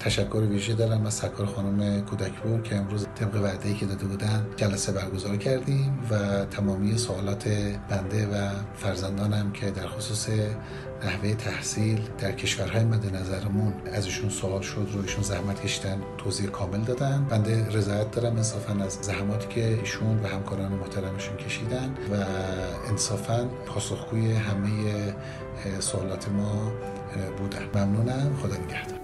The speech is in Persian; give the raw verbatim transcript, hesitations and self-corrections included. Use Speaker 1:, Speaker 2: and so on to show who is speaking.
Speaker 1: تشکر ویژه دارم از سرکار خانم کودکپور که امروز طبق وعده‌ای که داده بودن جلسه برگزار کردیم و تمامی سوالات بنده و فرزندانم که در خصوص نحوه تحصیل در کشورهای مد نظرمون از ایشون سوال شد رو ایشون زحمت کشیدن توضیح کامل دادن. بنده رضایت دارم انصافاً از زحماتی که ایشون و همکاران محترمشون کشیدن و انصافاً پاسخگوی همه سوالات ما بودن. ممنونم. خدا نگهدار.